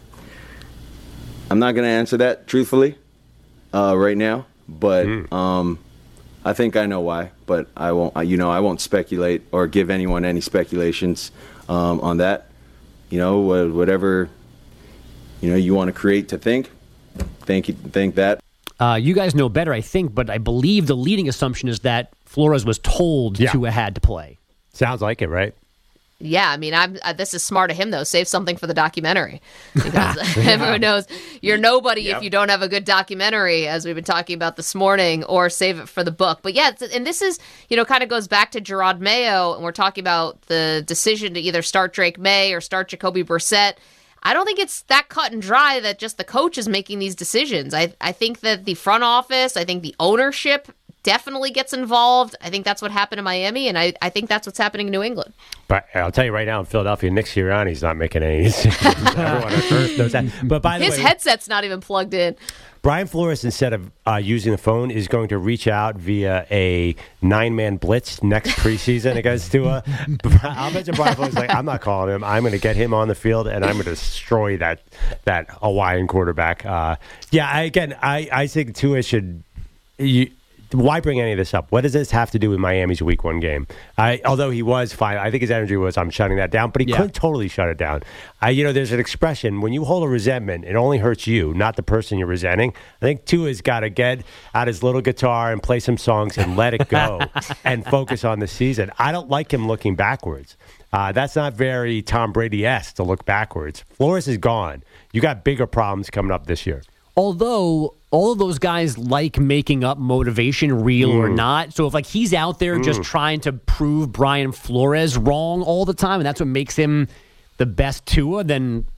Speaker 6: I'm not going to answer that truthfully uh, right now, but mm. um, I think I know why. But I won't. You know, I won't speculate or give anyone any speculations um, on that. You know, whatever, you know, you want to create to think, think, think that.
Speaker 5: Uh, you guys know better, I think, but I believe the leading assumption is that Flores was told yeah. Tua had to play.
Speaker 1: Sounds like it, right?
Speaker 2: Yeah, I mean, I'm. Uh, this is smart of him, though. Save something for the documentary. Because yeah. everyone knows you're nobody yep. if you don't have a good documentary, as we've been talking about this morning, or save it for the book. But yeah, and this is, you know, kind of goes back to Gerard Mayo, and we're talking about the decision to either start Drake May or start Jacoby Brissett. I don't think it's that cut and dry that just the coach is making these decisions. I, I think that the front office, I think the ownership definitely gets involved. I think that's what happened in Miami, and I, I think that's what's happening in New England. But
Speaker 1: I'll tell you right now, in Philadelphia, Nick Sirianni's not making any decisions. Everyone on earth knows that. But by the
Speaker 2: his
Speaker 1: way,
Speaker 2: headset's not even plugged in.
Speaker 1: Brian Flores, instead of uh, using the phone, is going to reach out via a nine-man blitz next preseason against Tua. I'll bet you Brian Flores is like, I'm not calling him. I'm going to get him on the field, and I'm going to destroy that that Hawaiian quarterback. Uh, yeah, I, again, I, I think Tua should you, – why bring any of this up? What does this have to do with Miami's week one game? I, although he was fine, I think his energy was, I'm shutting that down, but he yeah. couldn't totally shut it down. I, you know, there's an expression, when you hold a resentment, it only hurts you, not the person you're resenting. I think Tua's got to get out his little guitar and play some songs and let it go and focus on the season. I don't like him looking backwards. Uh, that's not very Tom Brady-esque to look backwards. Flores is gone. You got bigger problems coming up this year.
Speaker 5: Although all of those guys like making up motivation, real mm. or not. So if like he's out there mm. just trying to prove Brian Flores wrong all the time, and that's what makes him the best Tua, then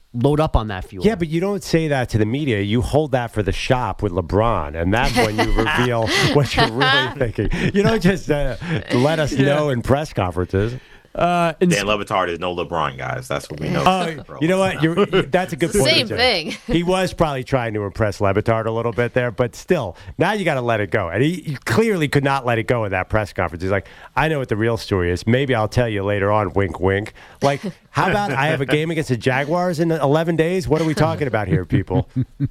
Speaker 5: load up on that fuel.
Speaker 1: Yeah, but you don't say that to the media. You hold that for the shop with LeBron, and that's when you reveal what you're really thinking. You don't just uh, let us yeah. know in press conferences.
Speaker 5: Uh,
Speaker 4: Dan Le Batard is no LeBron, guys. That's what we know.
Speaker 1: Uh, you know what? You're, you, that's a good point.
Speaker 2: Same thing.
Speaker 1: He was probably trying to impress Le Batard a little bit there, but still, now you got to let it go. And he, he clearly could not let it go in that press conference. He's like, I know what the real story is. Maybe I'll tell you later on, wink, wink. Like, how about I have a game against the Jaguars in eleven days? What are we talking about here, people?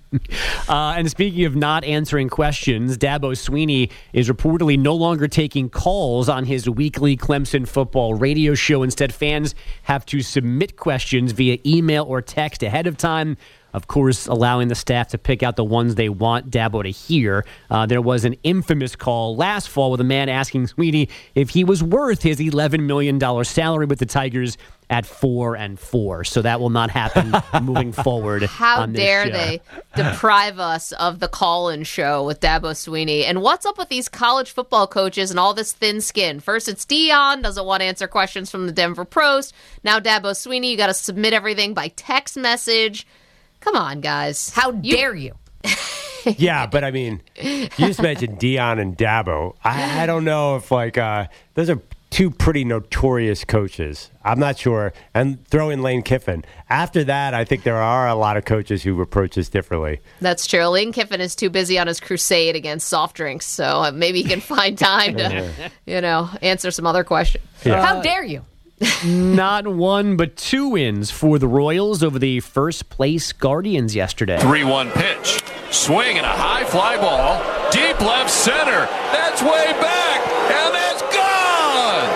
Speaker 5: uh, and speaking of not answering questions, Dabo Swinney is reportedly no longer taking calls on his weekly Clemson football radio show. Instead, fans have to submit questions via email or text ahead of time, of course, allowing the staff to pick out the ones they want Dabo to hear. Uh, there was an infamous call last fall with a man asking Swinney if he was worth his eleven million dollars salary with the Tigers at four and four. So that will not happen moving forward.
Speaker 2: How
Speaker 5: on this
Speaker 2: dare
Speaker 5: show.
Speaker 2: they deprive us of the call-in show with Dabo Swinney? And what's up with these college football coaches and all this thin skin? First it's Dion, doesn't want to answer questions from the Denver Post. Now Dabo Swinney, you got to submit everything by text message. Come on, guys.
Speaker 8: How dare you?
Speaker 1: Yeah, but I mean, you just mentioned Dion and Dabo. I, I don't know if, like, uh, those are two pretty notorious coaches. I'm not sure. And throw in Lane Kiffin. After that, I think there are a lot of coaches who approach this differently.
Speaker 2: That's true. Lane Kiffin is too busy on his crusade against soft drinks, so maybe he can find time to, you know, answer some other questions.
Speaker 1: Yeah.
Speaker 8: How dare you?
Speaker 5: Not one, but two wins for the Royals over the first-place Guardians yesterday.
Speaker 9: three one pitch. Swing and a high fly ball. Deep left center. That's way back. And that's gone!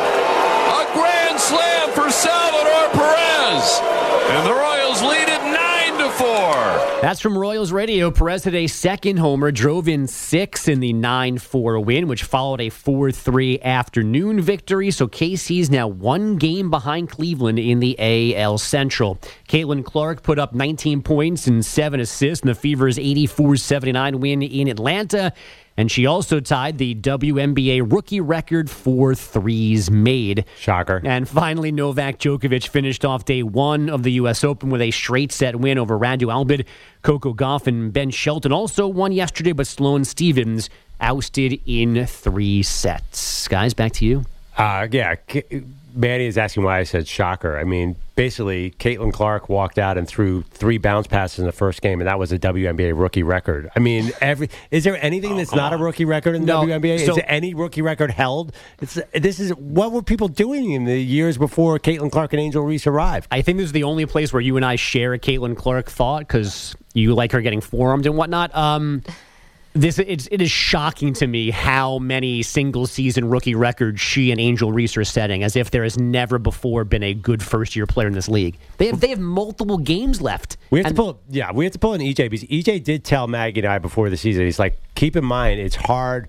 Speaker 9: A grand slam for Salvador Perez. And the Royals lead it nine to four.
Speaker 5: That's from Royals Radio. Perez hit a second homer, drove in six in the nine four win, which followed a four three afternoon victory. So K C's now one game behind Cleveland in the A L Central. Caitlin Clark put up nineteen points and seven assists in the Fever's eighty-four seventy-nine win in Atlanta. And she also tied the W N B A rookie record for threes made.
Speaker 1: Shocker.
Speaker 5: And finally, Novak Djokovic finished off day one of the U S Open with a straight set win over Radu Albid. Coco Gauff and Ben Shelton also won yesterday, but Sloane Stephens ousted in three sets. Guys, back to you.
Speaker 1: Uh, yeah, K- Manny is asking why I said shocker. I mean, basically, Caitlin Clark walked out and threw three bounce passes in the first game, and that was a W N B A rookie record. I mean, every is there anything
Speaker 4: Oh,
Speaker 1: that's
Speaker 4: come
Speaker 1: not
Speaker 4: on.
Speaker 1: a rookie record in the
Speaker 5: No,
Speaker 1: W N B A?
Speaker 5: so-
Speaker 1: is there any rookie record held? It's this is what were people doing in the years before Caitlin Clark and Angel Reese arrived?
Speaker 5: I think this is the only place where you and I share a Caitlin Clark thought because you like her getting forearmed and whatnot. Um, this it's, it is shocking to me how many single-season rookie records she and Angel Reese are setting, as if there has never before been a good first-year player in this league. They have they have multiple games left.
Speaker 1: We have
Speaker 5: And-
Speaker 1: to pull, yeah, we have to pull in E J because E J did tell Maggie and I before the season. He's like, keep in mind, it's hard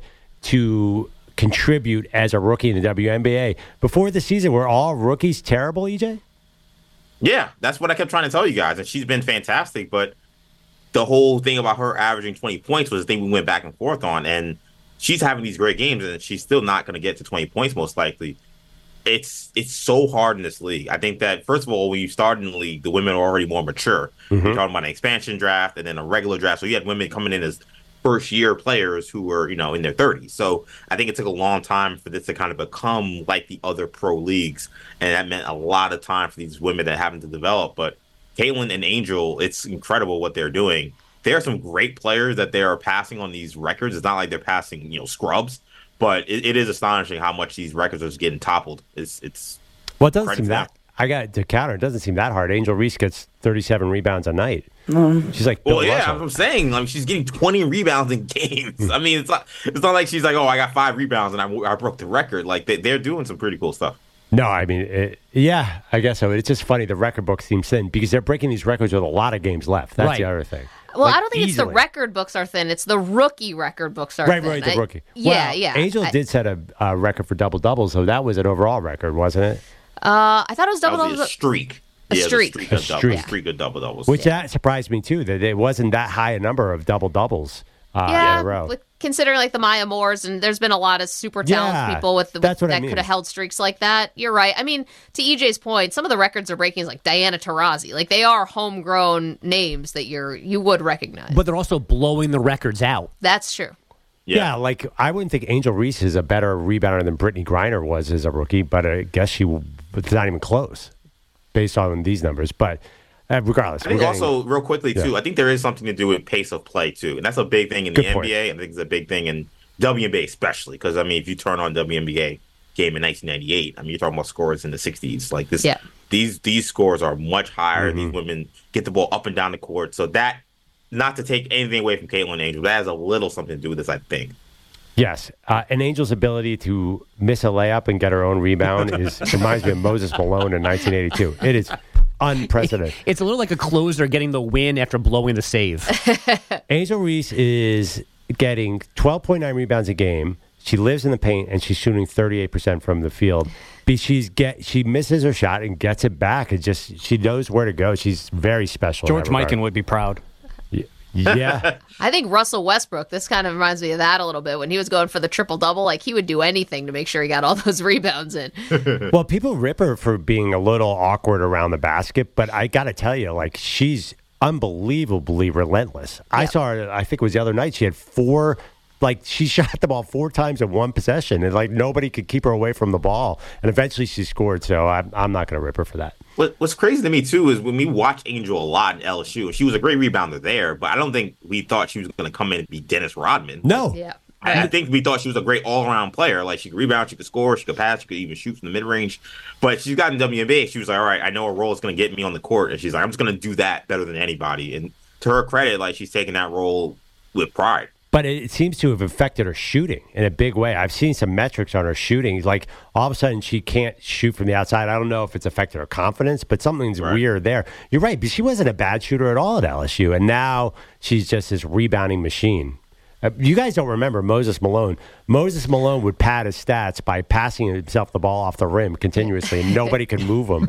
Speaker 1: to contribute as a rookie in the W N B A. Before the season, were all rookies terrible, E J?
Speaker 4: Yeah, that's what I kept trying to tell you guys. And she's been fantastic, but the whole thing about her averaging twenty points was the thing we went back and forth on. And she's having these great games, and she's still not going to get to twenty points, most likely. It's it's so hard in this league. I think that, first of all, when you started in the league, the women are already more mature.
Speaker 1: Mm-hmm.
Speaker 4: You're talking about an expansion draft and then a regular draft. So you had women coming in as first-year players who were, you know, in their thirties. So I think it took a long time for this to kind of become like the other pro leagues. And that meant a lot of time for these women that having to develop. But Caitlin and Angel, it's incredible what they're doing. There are some great players that they are passing on these records. It's not like they're passing, you know, scrubs, but it, it is astonishing how much these records are just getting toppled. It's it's
Speaker 1: Well, it doesn't
Speaker 4: credit
Speaker 1: seem
Speaker 4: for
Speaker 1: that.
Speaker 4: them.
Speaker 1: I got to counter. It doesn't seem that hard. Angel Reese gets thirty-seven rebounds a night. She's like, Bill
Speaker 4: Well, yeah,
Speaker 1: Russell.
Speaker 4: I'm saying, like, she's getting twenty rebounds in games. I mean, it's not it's not like she's like, oh, I got five rebounds and I, I broke the record. Like, they, they're doing some pretty cool stuff.
Speaker 1: No, I mean, it, yeah, I guess so. It's just funny. The record book seems thin because they're breaking these records with a lot of games left. That's
Speaker 5: Right.
Speaker 1: the other thing.
Speaker 2: Well,
Speaker 1: Like,
Speaker 2: I don't think it's the
Speaker 1: easily.
Speaker 2: record books are thin. It's the rookie record books are
Speaker 1: Right,
Speaker 2: thin.
Speaker 1: right, the
Speaker 2: I-
Speaker 1: rookie.
Speaker 2: Yeah,
Speaker 1: Well,
Speaker 2: yeah.
Speaker 1: Angel
Speaker 2: I,
Speaker 1: did set a, a record for double doubles, so that was an overall record, wasn't it?
Speaker 2: Uh, I thought it was
Speaker 4: That
Speaker 2: double
Speaker 4: was a
Speaker 2: doubles.
Speaker 4: streak.
Speaker 2: A
Speaker 4: yeah,
Speaker 2: streak.
Speaker 4: The streak
Speaker 1: A
Speaker 4: of double,
Speaker 1: streak.
Speaker 4: streak of double doubles.
Speaker 1: Which that surprised me too. That it wasn't that high a number of double doubles uh,
Speaker 2: Yeah,
Speaker 1: in a row.
Speaker 2: with considering like the Maya Moores, and there's been a lot of super talented
Speaker 1: Yeah,
Speaker 2: people with the,
Speaker 1: that's what I
Speaker 2: that
Speaker 1: mean.
Speaker 2: could have held streaks like that. You're right. I mean, to E J's point, some of the records are breaking, like Diana Taurasi. Like they are homegrown names that you're you would recognize.
Speaker 5: But they're also blowing the records out.
Speaker 2: That's true.
Speaker 1: Yeah.
Speaker 4: Yeah.
Speaker 1: like I wouldn't think Angel Reese is a better rebounder than Brittany Griner was as a rookie, but I guess she w- it's not even close based on these numbers. But uh, regardless,
Speaker 4: I think
Speaker 1: we're getting-
Speaker 4: also, real quickly, too,
Speaker 1: Yeah.
Speaker 4: I think there is something to do with pace of play, too. And that's a big thing in
Speaker 1: Good
Speaker 4: the
Speaker 1: point.
Speaker 4: N B A. I think it's a big thing in W N B A, especially. Because, I mean, if you turn on W N B A game in nineteen ninety-eight, I mean, you're talking about scores in the sixties. Like, this,
Speaker 2: Yeah.
Speaker 4: these these scores are much higher.
Speaker 1: Mm-hmm.
Speaker 4: These women get the ball up and down the court. So that, not to take anything away from Caitlin Angel, that has a little something to do with this, I think.
Speaker 1: Yes, uh, an Angel's ability to miss a layup and get her own rebound is reminds me of Moses Malone in nineteen eighty-two. It is unprecedented.
Speaker 5: It's a little like a closer getting the win after blowing the save.
Speaker 1: Angel Reese is getting twelve point nine rebounds a game. She lives in the paint and she's shooting thirty-eight percent from the field. But she's get she misses her shot and gets it back. It just she knows where to go. She's very special. in
Speaker 8: George
Speaker 1: that regard.
Speaker 8: Mikan would be proud.
Speaker 1: Yeah.
Speaker 2: I think Russell Westbrook, this kind of reminds me of that a little bit. When he was going for the triple-double, like he would do anything to make sure he got all those rebounds in.
Speaker 1: Well, people rip her for being a little awkward around the basket, but I got to tell you, like, she's unbelievably relentless. I saw her, I think it was the other night, she had four, like, she shot the ball four times in one possession, and, like, nobody could keep her away from the ball. And eventually she scored, so I'm, I'm not going to rip her for that.
Speaker 4: What, what's crazy to me, too, is when we watch Angel a lot in L S U, she was a great rebounder there, but I don't think we thought she was going to come in and be Dennis Rodman.
Speaker 1: No.
Speaker 2: Yeah.
Speaker 4: I, I think we thought she was a great all-around player. Like, she could rebound, she could score, she could pass, she could even shoot from the mid-range. But she's gotten W N B A. She was like, all right, I know a role is going to get me on the court. And she's like, I'm just going to do that better than anybody. And to her credit, like, she's taking that role with pride.
Speaker 1: But it seems to have affected her shooting in a big way. I've seen some metrics on her shooting. Like, all of a sudden, she can't shoot from the outside. I don't know if it's affected her confidence, but something's
Speaker 4: Right.
Speaker 1: weird there. You're right, but she wasn't a bad shooter at all at L S U, and now she's just this rebounding machine. Uh, you guys don't remember Moses Malone. Moses Malone would pad his stats by passing himself the ball off the rim continuously, and nobody could move him.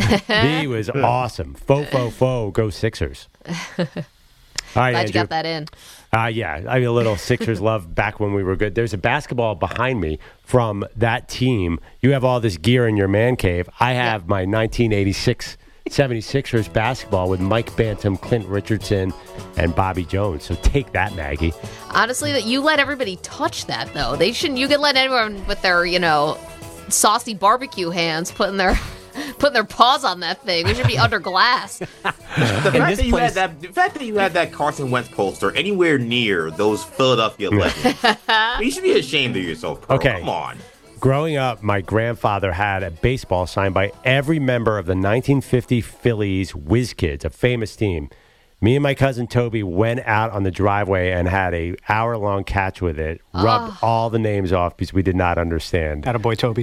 Speaker 1: He was awesome. Fo, fo, fo, go Sixers. All right,
Speaker 2: Glad
Speaker 1: Andrew.
Speaker 2: you got that in.
Speaker 1: Uh, yeah, I mean, a little Sixers love back when we were good. There's a basketball behind me from that team. You have all this gear in your man cave. I have my nineteen eighty-six seventy-sixers basketball with Mike Bantam, Clint Richardson, and Bobby Jones. So take that, Maggie.
Speaker 2: Honestly, that you let everybody touch that though. They shouldn't. You could let anyone with their, you know, saucy barbecue hands putting their putting their paws on that thing. We should be under glass.
Speaker 4: The fact, that you had that, the fact that you had that Carson Wentz poster anywhere near those Philadelphia legends, you should be ashamed of yourself, Pearl.
Speaker 1: Okay.
Speaker 4: Come on.
Speaker 1: Growing up, my grandfather had a baseball signed by every member of the nineteen fifty Phillies Whiz Kids, a famous team. Me and my cousin Toby went out on the driveway and had a hour-long catch with it, rubbed all the names off because we did not understand.
Speaker 8: Attaboy, Toby.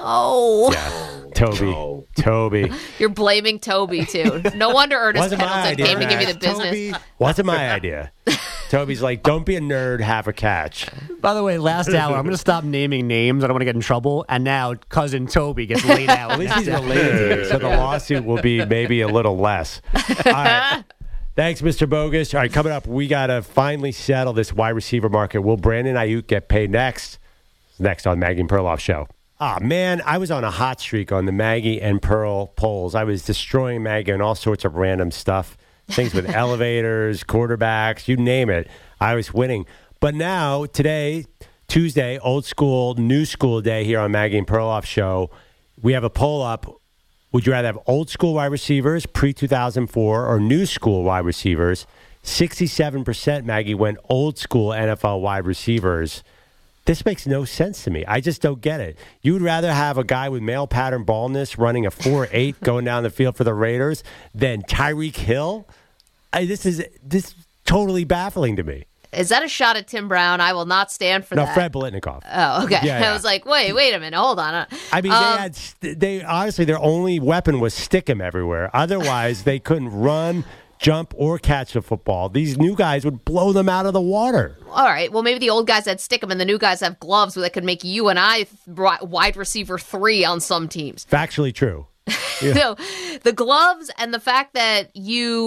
Speaker 2: No.
Speaker 1: Yeah, Toby, Toby.
Speaker 2: You're blaming Toby too. No wonder Ernest
Speaker 1: Wasn't my
Speaker 2: Pendleton
Speaker 1: idea.
Speaker 2: came to give you the business.
Speaker 1: Toby, wasn't my idea. Toby's like, don't be a nerd, have a catch.
Speaker 5: By the way, last hour, I'm going to stop naming names. I don't want to get in trouble. And now cousin Toby gets laid out.
Speaker 1: At least he's related to you, so the lawsuit will be maybe a little less. All right. Thanks, Mister Bogus. All right, coming up, we got to finally settle this wide receiver market. Will Brandon Ayuk get paid next? Next on Maggie and Perloff Show. Ah, man, I was on a hot streak on the Maggie and Pearl polls. I was destroying Maggie on all sorts of random stuff. Things with elevators, quarterbacks, you name it. I was winning. But now, today, Tuesday, old school, new school day here on Maggie and Perloff Show, we have a poll up. Would you rather have old school wide receivers, pre two thousand four, or new school wide receivers? sixty-seven percent, Maggie, went old school N F L wide receivers. This makes no sense to me. I just don't get it. You would rather have a guy with male pattern baldness running a four eight going down the field for the Raiders than Tyreek Hill? I, this is this is totally baffling to me.
Speaker 2: Is that a shot at Tim Brown? I will not stand for
Speaker 1: No,
Speaker 2: that.
Speaker 1: Fred Biletnikoff.
Speaker 2: Oh, okay.
Speaker 1: Yeah, yeah.
Speaker 2: I was like, wait, wait a minute. Hold on.
Speaker 1: I mean,
Speaker 2: Um,
Speaker 1: they had st- they honestly their only weapon was stick him everywhere. Otherwise, they couldn't run, jump, or catch the football. These new guys would blow them out of the water.
Speaker 2: All right. Well, maybe the old guys had stick 'em and the new guys have gloves that could make you and I th- wide receiver three on some teams.
Speaker 1: Factually true.
Speaker 2: So the gloves and the fact that you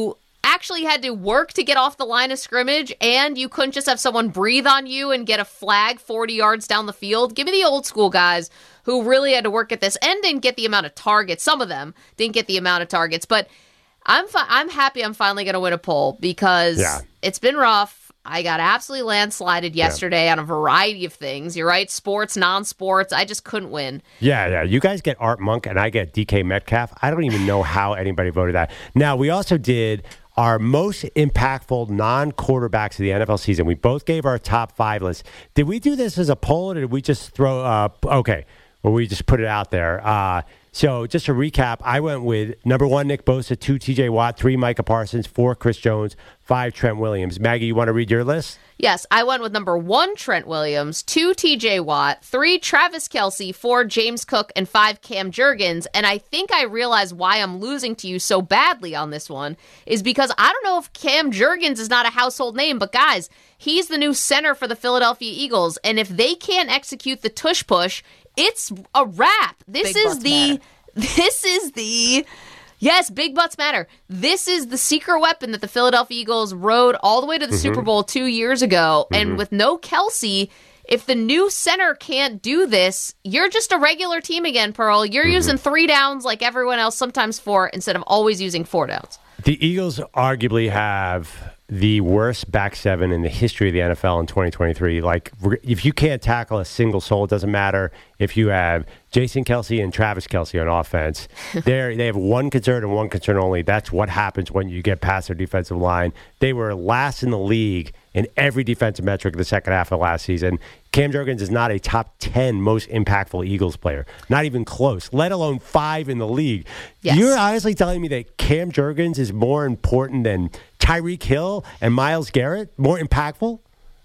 Speaker 2: actually had to work to get off the line of scrimmage, and you couldn't just have someone breathe on you and get a flag forty yards down the field. Give me the old school guys who really had to work at this and didn't get the amount of targets. Some of them didn't get the amount of targets, but I'm fi- I'm happy I'm finally going to win a poll because
Speaker 1: Yeah.
Speaker 2: it's been rough. I got absolutely landslided yesterday yeah. on a variety of things. You're right, sports, non-sports. I just couldn't win.
Speaker 1: Yeah, yeah. You guys get Art Monk and I get D K Metcalf. I don't even know how anybody voted that. Now, we also did our most impactful non-quarterbacks of the N F L season. We both gave our top five list. Did we do this as a poll or did we just throw uh, – okay, well, we just put it out there. Uh, so just to recap, I went with number one, Nick Bosa, two, T J Watt, three, Micah Parsons, four, Chris Jones, five, Trent Williams. Maggie, you want to read your list?
Speaker 2: Yes, I went with number one, Trent Williams, two, T J Watt, three, Travis Kelce, four, James Cook, and five, Cam Jurgens. And I think I realize why I'm losing to you so badly on this one is because I don't know if Cam Jurgens is not a household name, but guys, he's the new center for the Philadelphia Eagles. And if they can't execute the tush push, it's a wrap. This
Speaker 8: Big
Speaker 2: is the,
Speaker 8: matter.
Speaker 2: this is the... Yes, big butts matter. This is the secret weapon that the Philadelphia Eagles rode all the way to the mm-hmm. Super Bowl two years ago. Mm-hmm. And with no Kelce, if the new center can't do this, you're just a regular team again, Pearl. You're mm-hmm. using three downs like everyone else, sometimes four, instead of always using four downs.
Speaker 1: The Eagles arguably have the worst back seven in the history of the N F L in twenty twenty-three. Like, if you can't tackle a single soul, it doesn't matter if you have Jason Kelce and Travis Kelce on offense. They're, they have one concern and one concern only. That's what happens when you get past their defensive line. They were last in the league in every defensive metric in the second half of last season. Cam Jurgens is not a top ten most impactful Eagles player. Not even close, let alone five in the league.
Speaker 2: Yes.
Speaker 1: You're honestly telling me that Cam Jurgens is more important than Tyreek Hill and Myles Garrett? More impactful?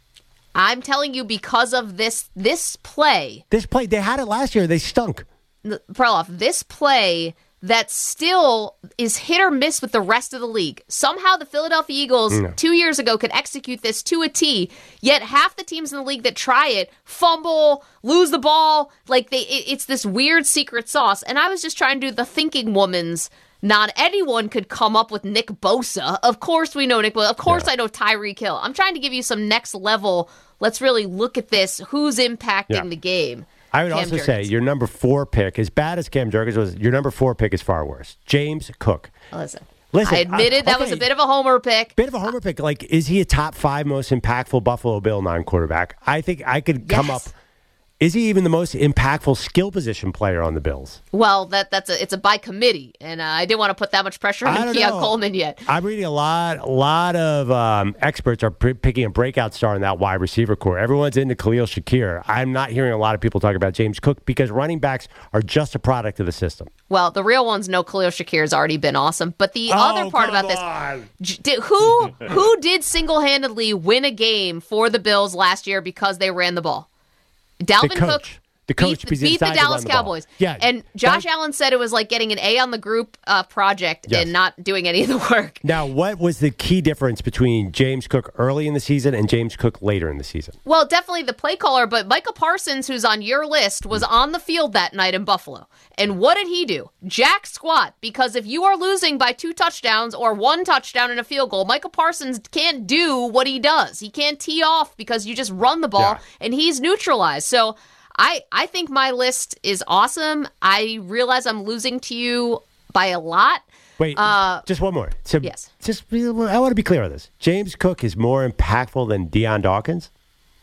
Speaker 2: I'm telling you because of this this play.
Speaker 1: This play, they had it last year. They stunk.
Speaker 2: Perloff, this play that still is hit or miss with the rest of the league. Somehow the Philadelphia Eagles mm. two years ago could execute this to a T, yet half the teams in the league that try it fumble, lose the ball. Like they, it, it's this weird secret sauce. And I was just trying to do the thinking woman's. Not anyone could come up with Nick Bosa. Of course we know Nick Bosa. Of course yeah. I know Tyreek Hill. I'm trying to give you some next level. Let's really look at this. Who's impacting yeah. the game?
Speaker 1: I would
Speaker 2: Cam
Speaker 1: also
Speaker 2: Jurgens.
Speaker 1: say your number four pick, as bad as Cam Jurgens was, your number four pick is far worse. James Cook.
Speaker 2: Listen,
Speaker 1: Listen
Speaker 2: I admitted
Speaker 1: uh,
Speaker 2: that
Speaker 1: okay.
Speaker 2: was a bit of a homer pick.
Speaker 1: Bit of a homer pick. Like, is he a top five most impactful Buffalo Bill non-quarterback? I think I could come
Speaker 2: yes.
Speaker 1: up. Is he even the most impactful skill position player on the Bills?
Speaker 2: Well, that that's a it's a by committee, and uh, I didn't want to put that much pressure on Keon Coleman yet.
Speaker 1: I'm reading a lot. A lot of um, experts are p- picking a breakout star in that wide receiver core. Everyone's into Khalil Shakir. I'm not hearing a lot of people talk about James Cook because running backs are just a product of the system.
Speaker 2: Well, the real ones know Khalil Shakir has already been awesome, but the
Speaker 1: oh,
Speaker 2: other part about
Speaker 1: on.
Speaker 2: this, did, who who did single-handedly win a game for the Bills last year because they ran the ball? Dalvin
Speaker 1: the
Speaker 2: Cook.
Speaker 1: The coach
Speaker 2: beat, beat the Dallas
Speaker 1: the
Speaker 2: Cowboys.
Speaker 1: Yeah,
Speaker 2: and Josh
Speaker 1: that,
Speaker 2: Allen said it was like getting an A on the group uh, project
Speaker 1: yes.
Speaker 2: and not doing any of the work.
Speaker 1: Now, what was the key difference between James Cook early in the season and James Cook later in the season?
Speaker 2: Well, definitely the play caller, but Micah Parsons, who's on your list, was on the field that night in Buffalo. And what did he do? Jack squat. Because if you are losing by two touchdowns or one touchdown and a field goal, Micah Parsons can't do what he does. He can't tee off because you just run the ball, yeah. and he's neutralized. So I, I think my list is awesome. I realize I'm losing to you by a lot.
Speaker 1: Wait,
Speaker 2: uh,
Speaker 1: just one more. So
Speaker 2: yes.
Speaker 1: Just, I want to be clear on this. James Cook is more impactful than Deion Dawkins?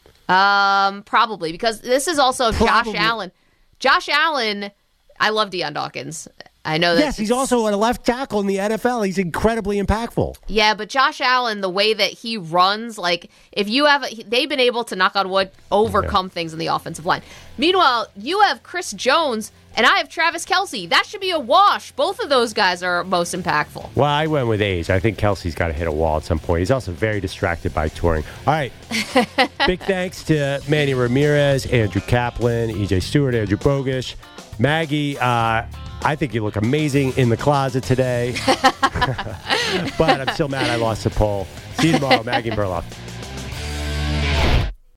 Speaker 2: Um, probably, because this is also
Speaker 1: probably.
Speaker 2: Josh Allen. Josh Allen, I love Deion Dawkins. I know that.
Speaker 1: Yes, he's also a left tackle in the N F L. He's incredibly impactful.
Speaker 2: Yeah, but Josh Allen, the way that he runs, like if you have, they've been able to knock on wood, overcome yeah. things in the offensive line. Meanwhile, you have Chris Jones and I have Travis Kelce. That should be a wash. Both of those guys are most impactful.
Speaker 1: Well, I went with age. I think Kelce's got to hit a wall at some point. He's also very distracted by touring. All right. Big thanks to Manny Ramirez, Andrew Kaplan, E J Stewart, Andrew Bogish, Maggie. Uh, I think you look amazing in the closet today. But I'm still mad I lost the poll. See you tomorrow, Maggie and Perloff.